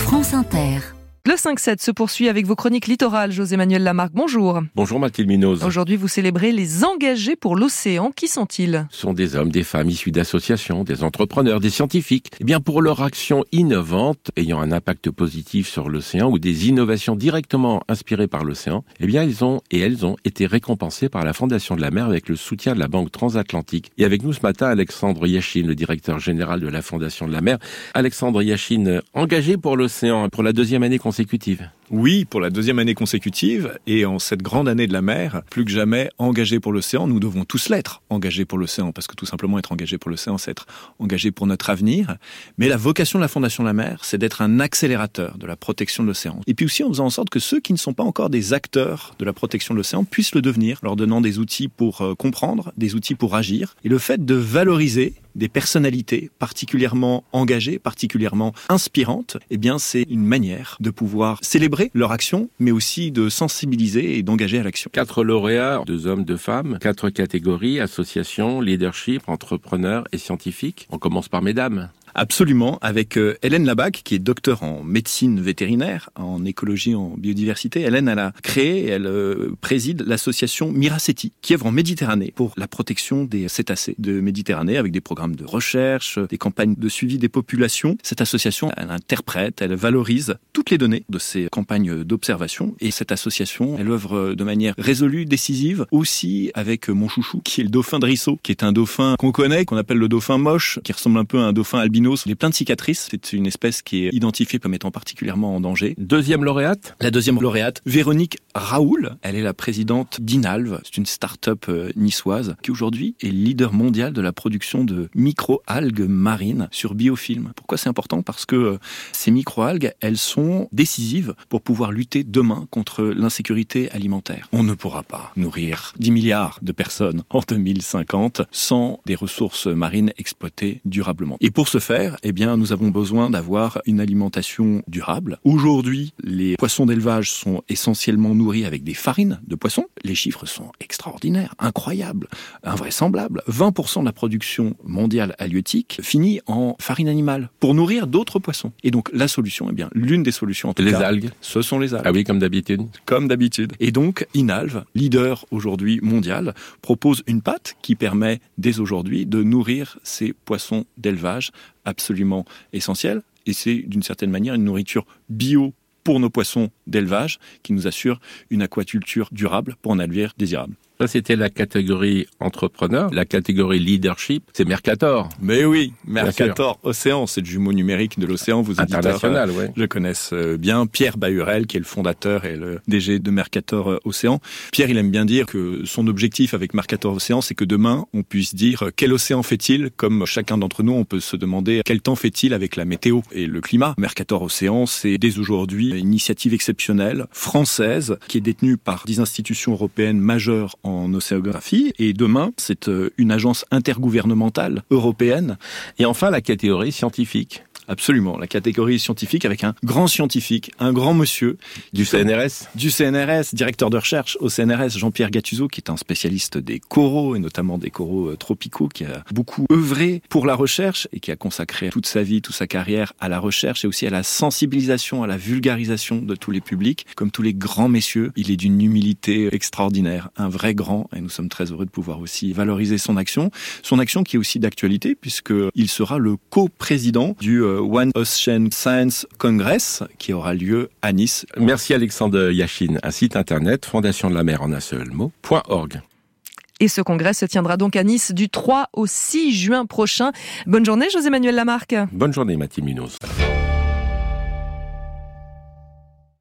France Inter. Le 5-7 se poursuit avec vos chroniques littorales. José-Manuel Lamarque, bonjour. Bonjour Mathilde Munoz. Aujourd'hui, vous célébrez les engagés pour l'océan. Qui sont-ils ? Ce sont des hommes, des femmes issus d'associations, des entrepreneurs, des scientifiques. Eh bien, pour leur action innovante, ayant un impact positif sur l'océan ou des innovations directement inspirées par l'océan, eh bien, elles ont été récompensés par la Fondation de la Mer avec le soutien de la Banque Transatlantique. Et avec nous ce matin, Alexandre Yachine, le directeur général de la Fondation de la Mer. Alexandre Yachine, engagé pour l'océan pour la deuxième année consécutive. Oui, pour la deuxième année consécutive, et en cette grande année de la mer, plus que jamais engagés pour l'océan, nous devons tous l'être, engagés pour l'océan, parce que tout simplement être engagé pour l'océan, c'est être engagé pour notre avenir. Mais la vocation de la Fondation de la Mer, c'est d'être un accélérateur de la protection de l'océan. Et puis aussi en faisant en sorte que ceux qui ne sont pas encore des acteurs de la protection de l'océan puissent le devenir, leur donnant des outils pour comprendre, des outils pour agir. Et le fait de valoriser des personnalités particulièrement engagées, particulièrement inspirantes, eh bien, c'est une manière de pouvoir célébrer leur action, mais aussi de sensibiliser et d'engager à l'action. 4 lauréats, 2 hommes, 2 femmes, 4 catégories, associations, leadership, entrepreneurs et scientifiques. On commence par mesdames. Absolument, avec Hélène Labac, qui est docteure en médecine vétérinaire, en écologie, en biodiversité. Hélène, elle a créé, elle préside l'association Miraceti, qui œuvre en Méditerranée pour la protection des cétacés de Méditerranée, avec des programmes de recherche, des campagnes de suivi des populations. Cette association, elle interprète, elle valorise toutes les données de ces campagnes d'observation. Et cette association, elle œuvre de manière résolue, décisive, aussi avec mon chouchou, qui est le dauphin de Risso, qui est un dauphin qu'on connaît, qu'on appelle le dauphin moche, qui ressemble un peu à un dauphin albinos. Il est plein de cicatrices. C'est une espèce qui est identifiée comme étant particulièrement en danger. Deuxième lauréate ? La deuxième lauréate, Véronique Raoul. Elle est la présidente d'Inalv. C'est une start-up niçoise qui aujourd'hui est leader mondial de la production de micro-algues marines sur biofilm. Pourquoi c'est important ? Parce que ces micro-algues, elles sont décisives pour pouvoir lutter demain contre l'insécurité alimentaire. On ne pourra pas nourrir 10 milliards de personnes en 2050 sans des ressources marines exploitées durablement. Et pour ce faire, eh bien, nous avons besoin d'avoir une alimentation durable. Aujourd'hui, les poissons d'élevage sont essentiellement nourris avec des farines de poissons. Les chiffres sont extraordinaires, incroyables, invraisemblables. 20% de la production mondiale halieutique finit en farine animale pour nourrir d'autres poissons. Et donc, la solution, eh bien, l'une des solutions en tout cas, les algues. Ce sont les algues. Ah oui, comme d'habitude. Comme d'habitude. Et donc, Inalv, leader aujourd'hui mondial, propose une pâte qui permet dès aujourd'hui de nourrir ces poissons d'élevage absolument essentiels. Et c'est d'une certaine manière une nourriture bio pour nos poissons d'élevage qui nous assure une aquaculture durable pour un avenir désirable. Ça, c'était la catégorie entrepreneur. La catégorie leadership, c'est Mercator. Mais oui, Mercator Océan, c'est le jumeau numérique de l'océan. Vous international, oui. Je connaisse bien Pierre Bahurel, qui est le fondateur et le DG de Mercator Océan. Pierre, il aime bien dire que son objectif avec Mercator Océan, c'est que demain, on puisse dire quel océan fait-il, comme chacun d'entre nous, on peut se demander quel temps fait-il avec la météo et le climat. Mercator Océan, c'est dès aujourd'hui une initiative exceptionnelle française qui est détenue par 10 institutions européennes majeures en océanographie, et demain, c'est une agence intergouvernementale européenne. Et enfin, la catégorie scientifique. Absolument, la catégorie scientifique avec un grand scientifique, un grand monsieur. Du CNRS ? Du CNRS, directeur de recherche au CNRS, Jean-Pierre Gattuso, qui est un spécialiste des coraux, et notamment des coraux tropicaux, qui a beaucoup œuvré pour la recherche et qui a consacré toute sa vie, toute sa carrière à la recherche et aussi à la sensibilisation, à la vulgarisation de tous les publics. Comme tous les grands messieurs, il est d'une humilité extraordinaire, un vrai grand, et nous sommes très heureux de pouvoir aussi valoriser son action qui est aussi d'actualité, puisqu'il sera le co-président du One Ocean Science Congress qui aura lieu à Nice. Merci Alexandre Yachine. Un site internet, Fondation de la Mer en un seul mot, .org. Et ce congrès se tiendra donc à Nice du 3 au 6 juin prochain. Bonne journée José-Manuel Lamarque. Bonne journée Mathilde Munoz.